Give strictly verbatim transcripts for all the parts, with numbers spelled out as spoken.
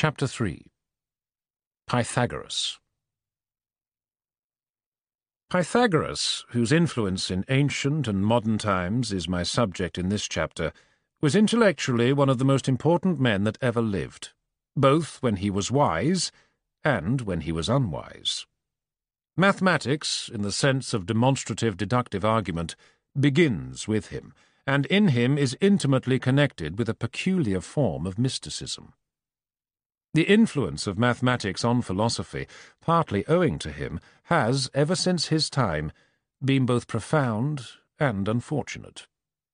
Chapter three. Pythagoras. Pythagoras, whose influence in ancient and modern times is my subject in this chapter, was intellectually one of the most important men that ever lived, both when he was wise and when he was unwise. Mathematics, in the sense of demonstrative deductive argument, begins with him, and in him is intimately connected with a peculiar form of mysticism. The influence of mathematics on philosophy, partly owing to him, has, ever since his time, been both profound and unfortunate.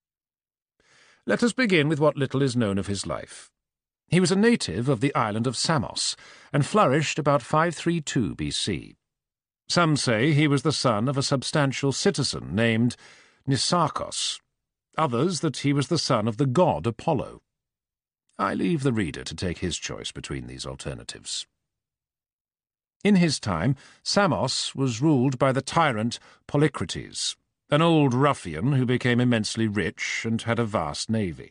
Let us begin with what little is known of his life. He was a native of the island of Samos, and flourished about five thirty-two B C. Some say he was the son of a substantial citizen named Nisarchos, others that he was the son of the god Apollo. I leave the reader to take his choice between these alternatives. In his time, Samos was ruled by the tyrant Polycrates, an old ruffian who became immensely rich and had a vast navy.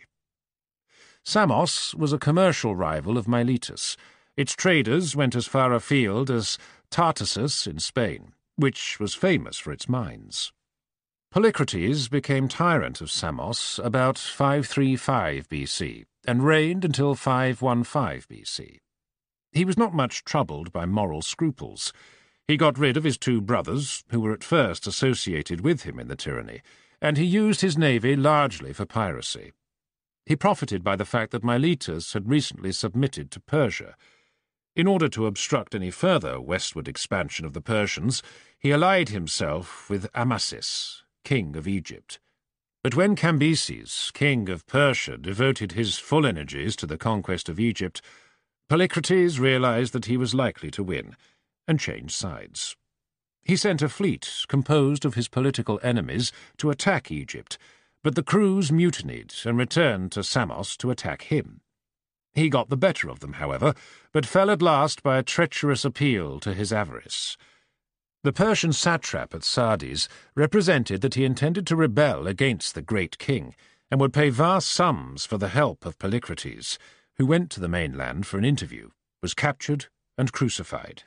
Samos was a commercial rival of Miletus. Its traders went as far afield as Tartessus in Spain, which was famous for its mines. Polycrates became tyrant of Samos about five thirty-five B C, and reigned until five fifteen B C. He was not much troubled by moral scruples. He got rid of his two brothers, who were at first associated with him in the tyranny, and he used his navy largely for piracy. He profited by the fact that Miletus had recently submitted to Persia. In order to obstruct any further westward expansion of the Persians, he allied himself with Amasis, king of Egypt. But when Cambyses, king of Persia, devoted his full energies to the conquest of Egypt, Polycrates realized that he was likely to win, and changed sides. He sent a fleet composed of his political enemies to attack Egypt, but the crews mutinied and returned to Samos to attack him. He got the better of them, however, but fell at last by a treacherous appeal to his avarice. The Persian satrap at Sardis represented that he intended to rebel against the great king, and would pay vast sums for the help of Polycrates, who went to the mainland for an interview, was captured, and crucified.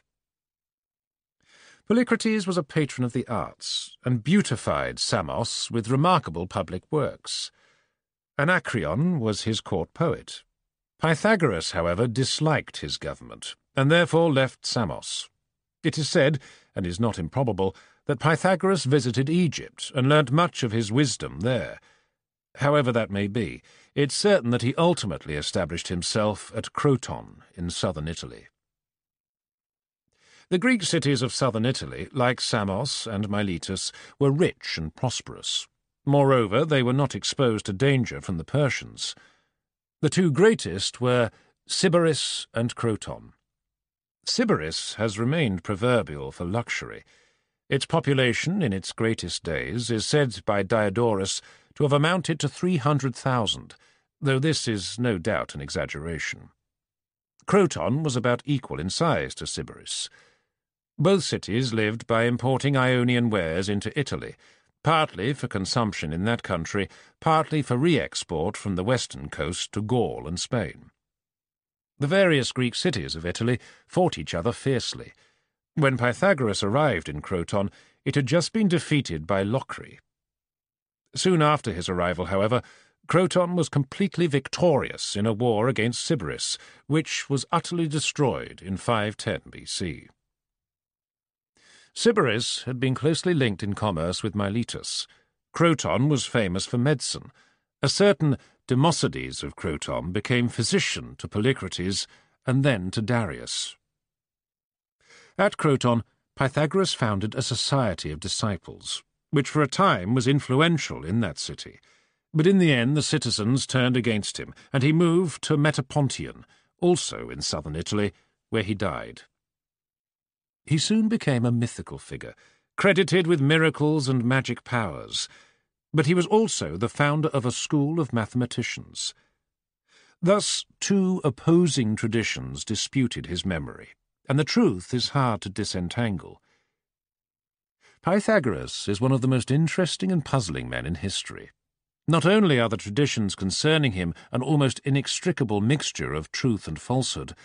Polycrates was a patron of the arts, and beautified Samos with remarkable public works. Anacreon was his court poet. Pythagoras, however, disliked his government, and therefore left Samos. It is said, and is not improbable, that Pythagoras visited Egypt and learnt much of his wisdom there. However that may be, it's certain that he ultimately established himself at Croton in southern Italy. The Greek cities of southern Italy, like Samos and Miletus, were rich and prosperous. Moreover, they were not exposed to danger from the Persians. The two greatest were Sybaris and Croton. Sybaris has remained proverbial for luxury. Its population, in its greatest days, is said by Diodorus to have amounted to three hundred thousand, though this is no doubt an exaggeration. Croton was about equal in size to Sybaris. Both cities lived by importing Ionian wares into Italy, partly for consumption in that country, partly for re-export from the western coast to Gaul and Spain. The various Greek cities of Italy fought each other fiercely. When Pythagoras arrived in Croton, it had just been defeated by Locri. Soon after his arrival, however, Croton was completely victorious in a war against Sybaris, which was utterly destroyed in five ten B C. Sybaris had been closely linked in commerce with Miletus. Croton was famous for medicine. A certain Democedes of Croton became physician to Polycrates and then to Darius. At Croton, Pythagoras founded a society of disciples, which for a time was influential in that city. But in the end the citizens turned against him, and he moved to Metapontion, also in southern Italy, where he died. He soon became a mythical figure, credited with miracles and magic powers, but he was also the founder of a school of mathematicians. Thus two opposing traditions disputed his memory, and the truth is hard to disentangle. Pythagoras is one of the most interesting and puzzling men in history. Not only are the traditions concerning him an almost inextricable mixture of truth and falsehood,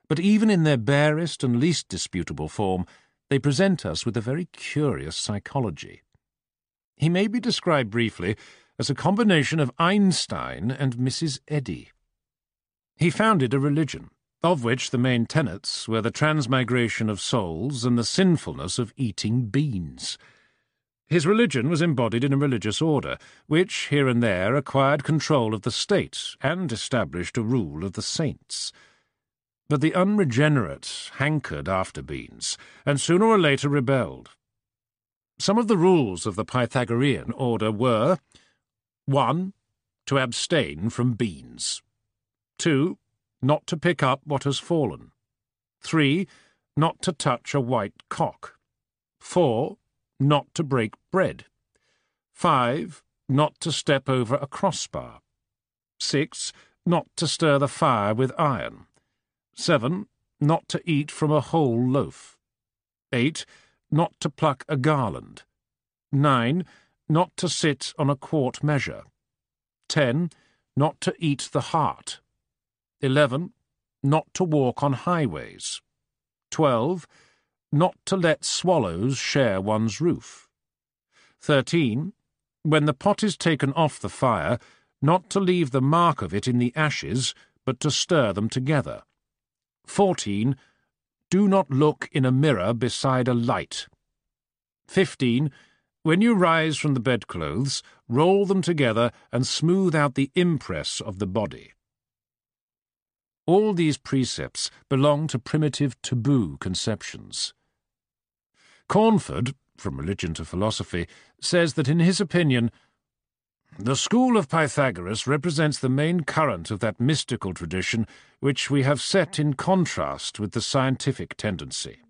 but even in their barest and least disputable form, they present us with a very curious psychology. He may be described briefly as a combination of Einstein and Missus Eddy. He founded a religion, of which the main tenets were the transmigration of souls and the sinfulness of eating beans. His religion was embodied in a religious order, which, here and there, acquired control of the state and established a rule of the saints. But the unregenerate hankered after beans, and sooner or later rebelled. Some of the rules of the Pythagorean order were: one. To abstain from beans. two. Not to pick up what has fallen. three. Not to touch a white cock. four. Not to break bread. five. Not to step over a crossbar. six. Not to stir the fire with iron. seven. Not to eat from a whole loaf. eight. Not to pluck a garland. nine. Not to sit on a quart measure. ten. Not to eat the heart. eleven. Not to walk on highways. twelve. Not to let swallows share one's roof. thirteen. When the pot is taken off the fire, not to leave the mark of it in the ashes, but to stir them together. fourteen. Do not look in a mirror beside a light. fifteen. When you rise from the bedclothes, roll them together and smooth out the impress of the body. All these precepts belong to primitive taboo conceptions. Cornford, from religion to philosophy, says that in his opinion, the school of Pythagoras represents the main current of that mystical tradition which we have set in contrast with the scientific tendency.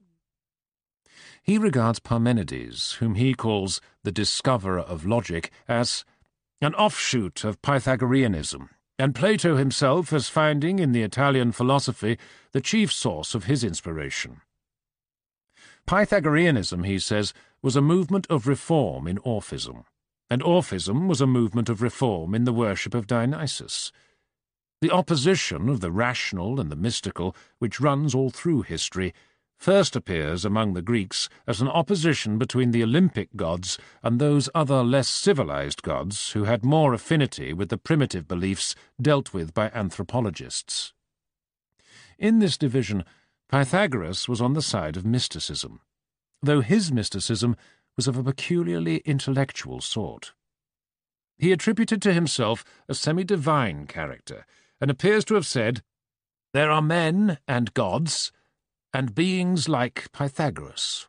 He regards Parmenides, whom he calls the discoverer of logic, as an offshoot of Pythagoreanism, and Plato himself as finding in the Italian philosophy the chief source of his inspiration. Pythagoreanism, he says, was a movement of reform in Orphism, and Orphism was a movement of reform in the worship of Dionysus. The opposition of the rational and the mystical, which runs all through history, first appears among the Greeks as an opposition between the Olympic gods and those other less civilized gods who had more affinity with the primitive beliefs dealt with by anthropologists. In this division, Pythagoras was on the side of mysticism, though his mysticism was of a peculiarly intellectual sort. He attributed to himself a semi-divine character, and appears to have said, "There are men and gods, and beings like Pythagoras."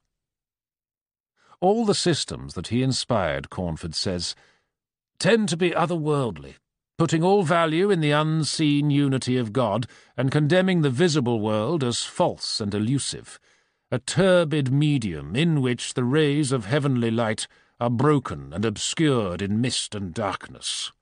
All the systems that he inspired, Cornford says, tend to be otherworldly, putting all value in the unseen unity of God and condemning the visible world as false and elusive, a turbid medium in which the rays of heavenly light are broken and obscured in mist and darkness.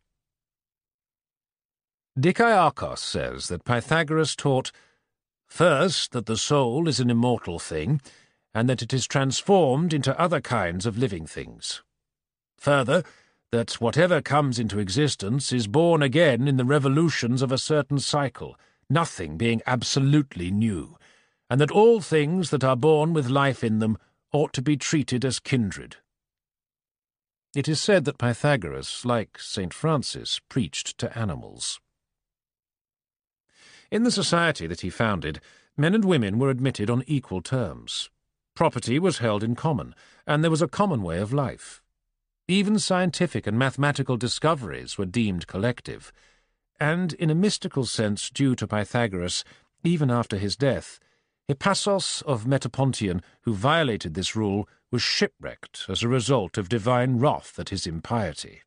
Dikaiakos says that Pythagoras taught, first, that the soul is an immortal thing, and that it is transformed into other kinds of living things. Further, that whatever comes into existence is born again in the revolutions of a certain cycle, nothing being absolutely new, and that all things that are born with life in them ought to be treated as kindred. It is said that Pythagoras, like Saint Francis, preached to animals. In the society that he founded, men and women were admitted on equal terms. Property was held in common, and there was a common way of life. Even scientific and mathematical discoveries were deemed collective, and, in a mystical sense due to Pythagoras, even after his death, Hippasos of Metapontion, who violated this rule, was shipwrecked as a result of divine wrath at his impiety.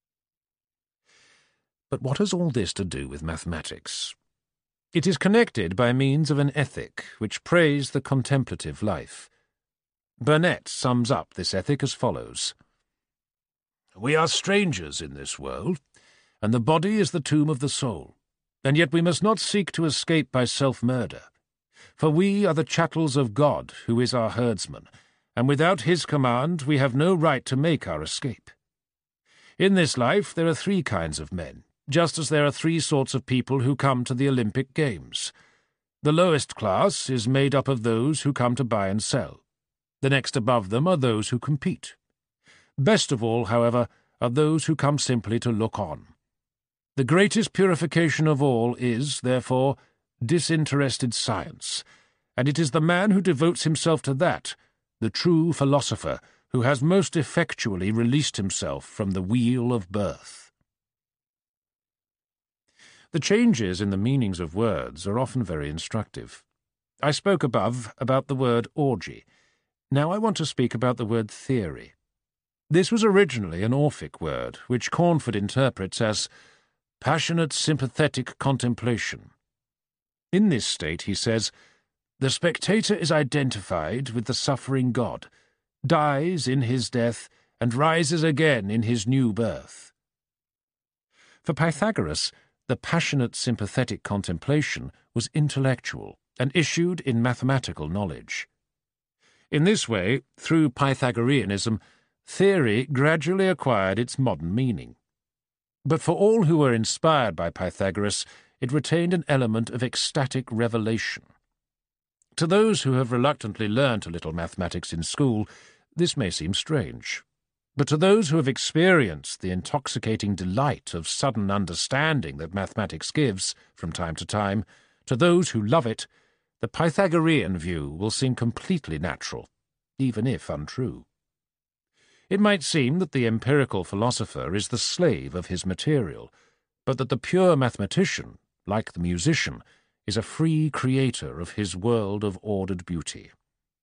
But what has all this to do with mathematics? It is connected by means of an ethic which praised the contemplative life. Burnet sums up this ethic as follows: "We are strangers in this world, and the body is the tomb of the soul, and yet we must not seek to escape by self-murder. For we are the chattels of God, who is our herdsman, and without his command we have no right to make our escape. In this life there are three kinds of men, just as there are three sorts of people who come to the Olympic Games. The lowest class is made up of those who come to buy and sell. The next above them are those who compete. Best of all, however, are those who come simply to look on. The greatest purification of all is, therefore, disinterested science, and it is the man who devotes himself to that, the true philosopher, who has most effectually released himself from the wheel of birth. The changes in the meanings of words are often very instructive. I spoke above about the word orgy. Now I want to speak about the word theory. This was originally an Orphic word, which Cornford interprets as passionate, sympathetic contemplation. In this state, he says, the spectator is identified with the suffering God, dies in his death, and rises again in his new birth. For Pythagoras, the passionate, sympathetic contemplation was intellectual and issued in mathematical knowledge. In this way, through Pythagoreanism, theory gradually acquired its modern meaning. But for all who were inspired by Pythagoras, it retained an element of ecstatic revelation. To those who have reluctantly learnt a little mathematics in school, this may seem strange. But to those who have experienced the intoxicating delight of sudden understanding that mathematics gives, from time to time, to those who love it, the Pythagorean view will seem completely natural, even if untrue. It might seem that the empirical philosopher is the slave of his material, but that the pure mathematician, like the musician, is a free creator of his world of ordered beauty.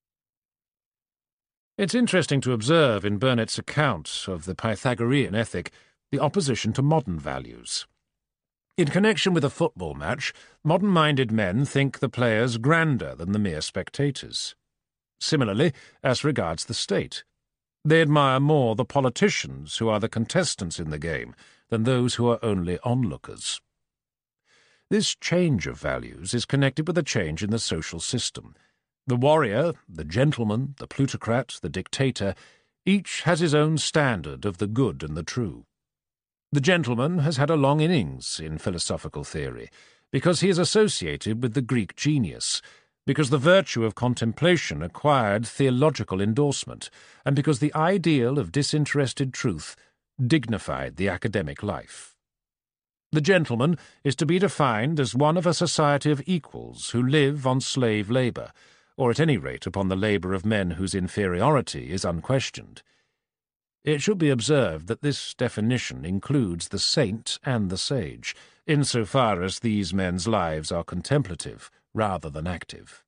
It's interesting to observe in Burnet's account of the Pythagorean ethic the opposition to modern values. In connection with a football match, modern-minded men think the players grander than the mere spectators. Similarly, as regards the state, they admire more the politicians who are the contestants in the game than those who are only onlookers. This change of values is connected with a change in the social system. The warrior, the gentleman, the plutocrat, the dictator, each has his own standard of the good and the true. The gentleman has had a long innings in philosophical theory, because he is associated with the Greek genius, because the virtue of contemplation acquired theological endorsement, and because the ideal of disinterested truth dignified the academic life. The gentleman is to be defined as one of a society of equals who live on slave labour, or at any rate upon the labour of men whose inferiority is unquestioned. It should be observed that this definition includes the saint and the sage, insofar as these men's lives are contemplative rather than active.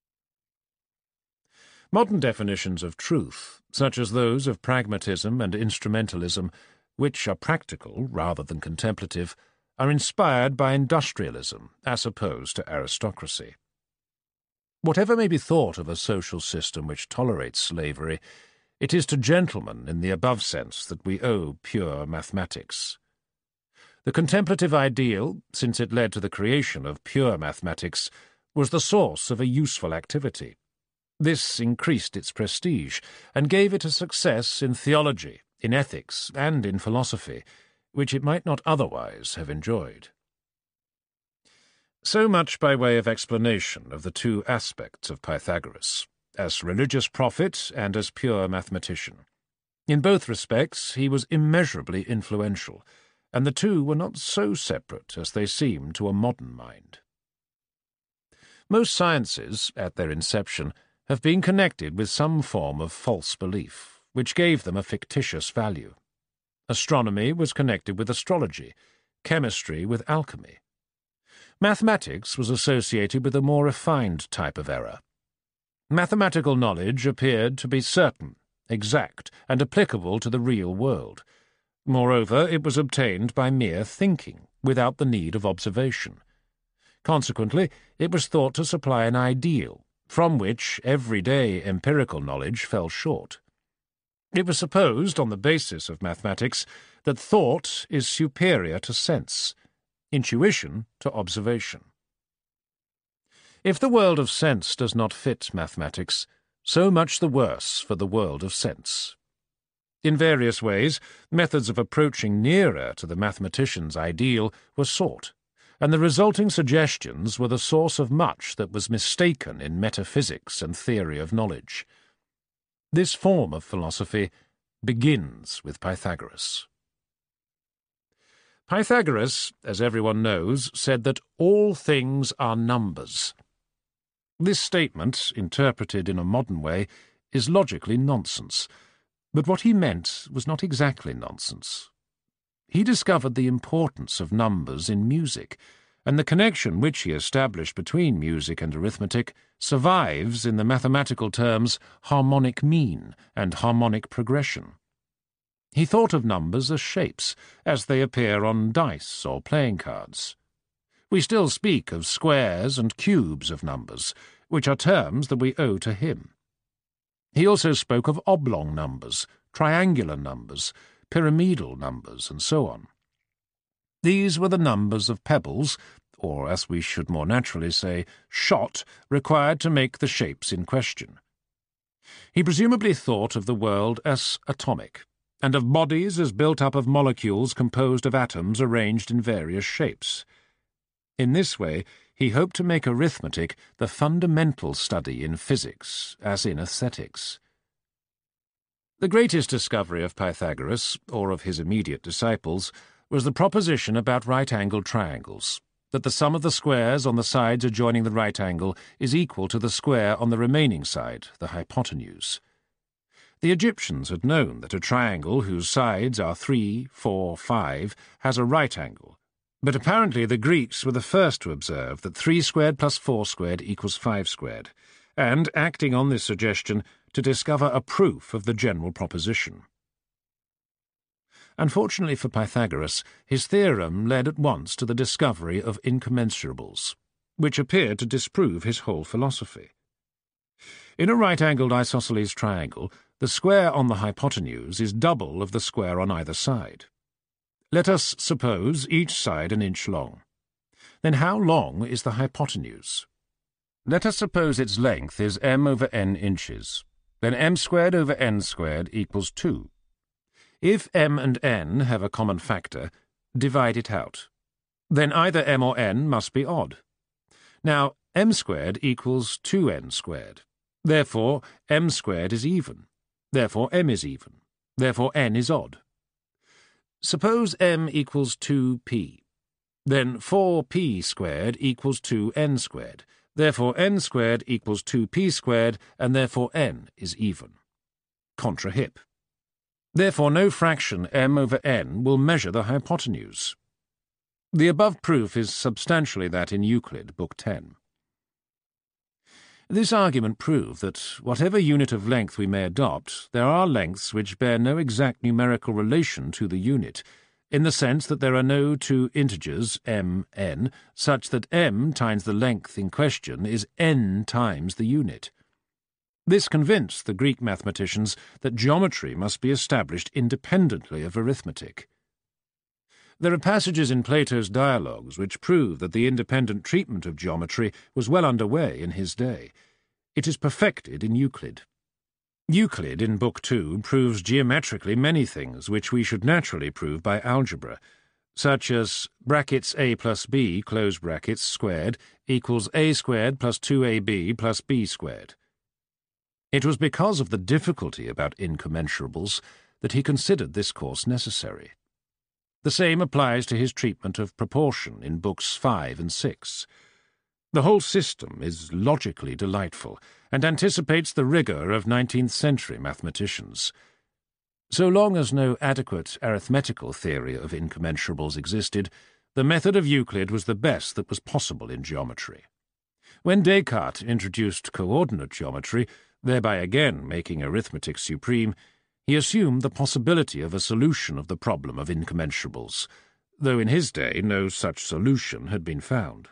Modern definitions of truth, such as those of pragmatism and instrumentalism, which are practical rather than contemplative, are inspired by industrialism as opposed to aristocracy. Whatever may be thought of a social system which tolerates slavery, it is to gentlemen in the above sense that we owe pure mathematics. The contemplative ideal, since it led to the creation of pure mathematics, was the source of a useful activity. This increased its prestige and gave it a success in theology, in ethics, and in philosophy, which it might not otherwise have enjoyed. So much by way of explanation of the two aspects of Pythagoras, as religious prophet and as pure mathematician. In both respects he was immeasurably influential, and the two were not so separate as they seem to a modern mind. Most sciences, at their inception, have been connected with some form of false belief, which gave them a fictitious value. Astronomy was connected with astrology, chemistry with alchemy. Mathematics was associated with a more refined type of error. Mathematical knowledge appeared to be certain, exact, and applicable to the real world. Moreover, it was obtained by mere thinking, without the need of observation. Consequently, it was thought to supply an ideal, from which everyday empirical knowledge fell short. It was supposed, on the basis of mathematics, that thought is superior to sense, intuition to observation. If the world of sense does not fit mathematics, so much the worse for the world of sense. In various ways, methods of approaching nearer to the mathematician's ideal were sought, and the resulting suggestions were the source of much that was mistaken in metaphysics and theory of knowledge. This form of philosophy begins with Pythagoras. Pythagoras, as everyone knows, said that all things are numbers. This statement, interpreted in a modern way, is logically nonsense, but what he meant was not exactly nonsense. He discovered the importance of numbers in music, and the connection which he established between music and arithmetic survives in the mathematical terms harmonic mean and harmonic progression. He thought of numbers as shapes, as they appear on dice or playing cards. We still speak of squares and cubes of numbers, which are terms that we owe to him. He also spoke of oblong numbers, triangular numbers, pyramidal numbers, and so on. These were the numbers of pebbles, or as we should more naturally say, shot, required to make the shapes in question. He presumably thought of the world as atomic, and of bodies as built up of molecules composed of atoms arranged in various shapes. In this way, he hoped to make arithmetic the fundamental study in physics, as in aesthetics. The greatest discovery of Pythagoras, or of his immediate disciples, was the proposition about right-angled triangles, that the sum of the squares on the sides adjoining the right angle is equal to the square on the remaining side, the hypotenuse. The Egyptians had known that a triangle whose sides are three, four, five has a right angle, but apparently the Greeks were the first to observe that three squared plus four squared equals five squared, and, acting on this suggestion, to discover a proof of the general proposition. Unfortunately for Pythagoras, his theorem led at once to the discovery of incommensurables, which appeared to disprove his whole philosophy. In a right-angled isosceles triangle, the square on the hypotenuse is double of the square on either side. Let us suppose each side an inch long. Then how long is the hypotenuse? Let us suppose its length is m over n inches. Then m squared over n squared equals two. If m and n have a common factor, divide it out. Then either m or n must be odd. Now, m squared equals two n squared. Therefore, m squared is even. Therefore, m is even. Therefore, n is odd. Suppose m equals two p. Then four p squared equals two n squared. Therefore, n squared equals two p squared, and therefore n is even. Contra hip. Therefore, no fraction m over n will measure the hypotenuse. The above proof is substantially that in Euclid, Book ten. This argument proved that, whatever unit of length we may adopt, there are lengths which bear no exact numerical relation to the unit, in the sense that there are no two integers, m, n, such that m times the length in question is n times the unit. This convinced the Greek mathematicians that geometry must be established independently of arithmetic. There are passages in Plato's dialogues which prove that the independent treatment of geometry was well under way in his day. It is perfected in Euclid. Euclid, in Book two, proves geometrically many things which we should naturally prove by algebra, such as brackets a plus b, close brackets, squared, equals a squared plus two a b plus b squared. It was because of the difficulty about incommensurables that he considered this course necessary. The same applies to his treatment of proportion in Books five and six. The whole system is logically delightful, and anticipates the rigour of nineteenth century mathematicians. So long as no adequate arithmetical theory of incommensurables existed, the method of Euclid was the best that was possible in geometry. When Descartes introduced coordinate geometry, thereby again making arithmetic supreme, he assumed the possibility of a solution of the problem of incommensurables, though in his day no such solution had been found.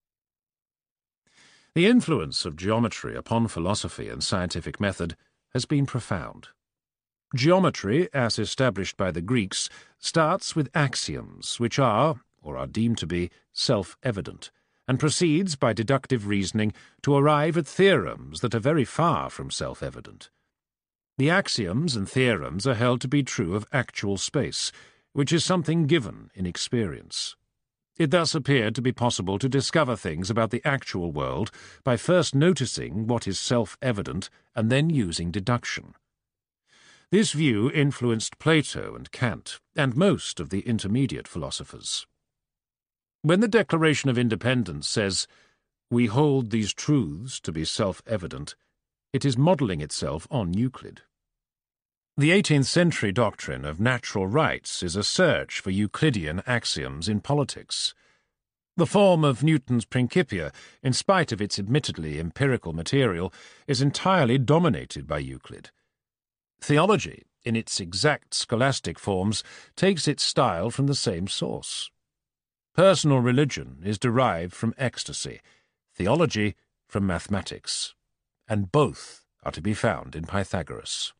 The influence of geometry upon philosophy and scientific method has been profound. Geometry, as established by the Greeks, starts with axioms which are, or are deemed to be, self-evident, and proceeds by deductive reasoning to arrive at theorems that are very far from self-evident. The axioms and theorems are held to be true of actual space, which is something given in experience. It thus appeared to be possible to discover things about the actual world by first noticing what is self-evident and then using deduction. This view influenced Plato and Kant, and most of the intermediate philosophers. When the Declaration of Independence says, "We hold these truths to be self-evident," it is modelling itself on Euclid. The eighteenth century doctrine of natural rights is a search for Euclidean axioms in politics. The form of Newton's Principia, in spite of its admittedly empirical material, is entirely dominated by Euclid. Theology, in its exact scholastic forms, takes its style from the same source. Personal religion is derived from ecstasy, theology from mathematics, and both are to be found in Pythagoras.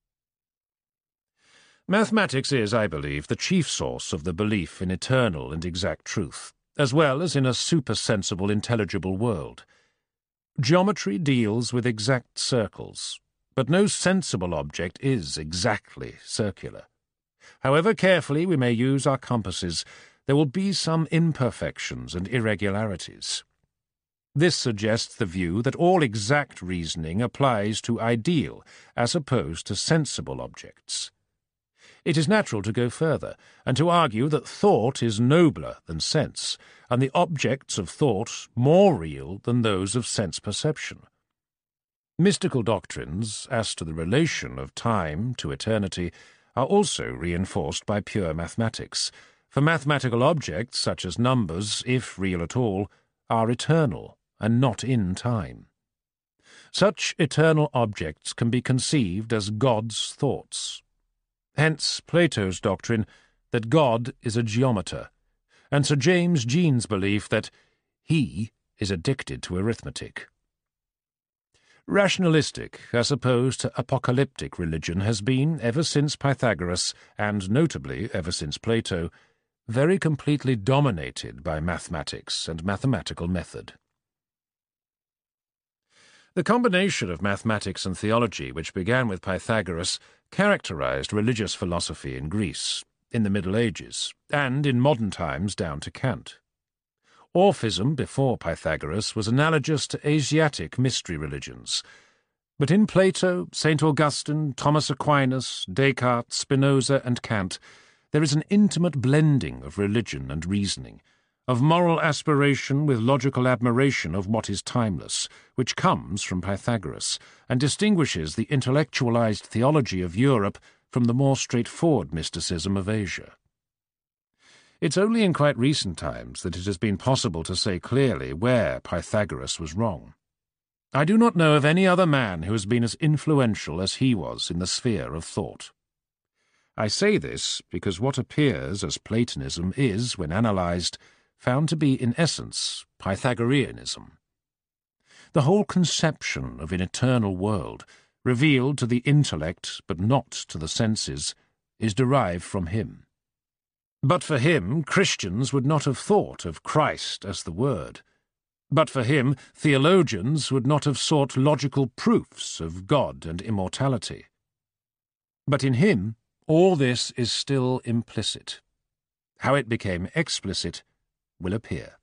Mathematics is, I believe, the chief source of the belief in eternal and exact truth, as well as in a supersensible, intelligible world. Geometry deals with exact circles, but no sensible object is exactly circular. However carefully we may use our compasses, there will be some imperfections and irregularities. This suggests the view that all exact reasoning applies to ideal as opposed to sensible objects. It is natural to go further, and to argue that thought is nobler than sense, and the objects of thought more real than those of sense perception. Mystical doctrines, as to the relation of time to eternity, are also reinforced by pure mathematics, for mathematical objects, such as numbers, if real at all, are eternal and not in time. Such eternal objects can be conceived as God's thoughts. Hence Plato's doctrine that God is a geometer, and Sir James Jean's belief that he is addicted to arithmetic. Rationalistic, as opposed to apocalyptic religion, has been, ever since Pythagoras, and notably ever since Plato, very completely dominated by mathematics and mathematical method. The combination of mathematics and theology, which began with Pythagoras, characterized religious philosophy in Greece, in the Middle Ages, and in modern times down to Kant. Orphism before Pythagoras was analogous to Asiatic mystery religions, but in Plato, Saint Augustine, Thomas Aquinas, Descartes, Spinoza, and Kant, there is an intimate blending of religion and reasoning, of moral aspiration with logical admiration of what is timeless, which comes from Pythagoras, and distinguishes the intellectualized theology of Europe from the more straightforward mysticism of Asia. It's only in quite recent times that it has been possible to say clearly where Pythagoras was wrong. I do not know of any other man who has been as influential as he was in the sphere of thought. I say this because what appears as Platonism is, when analyzed, found to be in essence Pythagoreanism. The whole conception of an eternal world, revealed to the intellect but not to the senses, is derived from him. But for him, Christians would not have thought of Christ as the Word. But for him, theologians would not have sought logical proofs of God and immortality. But in him, all this is still implicit. How it became explicit will appear.